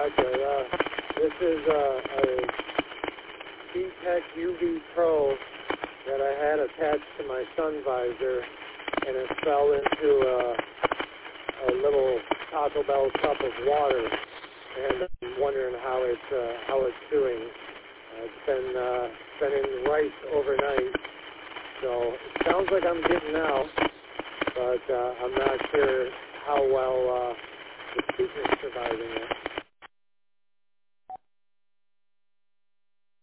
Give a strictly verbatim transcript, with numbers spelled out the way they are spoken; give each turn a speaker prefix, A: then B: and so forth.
A: Gotcha. Uh, this is uh, a C-Tech U V Pro that I had attached to my sun visor, and it fell into a, a little Taco Bell cup of water, and I'm wondering how it's uh, how it's doing. Uh, it's been uh, been in rice overnight, so it sounds like I'm getting out, but uh, I'm not sure how well uh, the speaker's surviving it.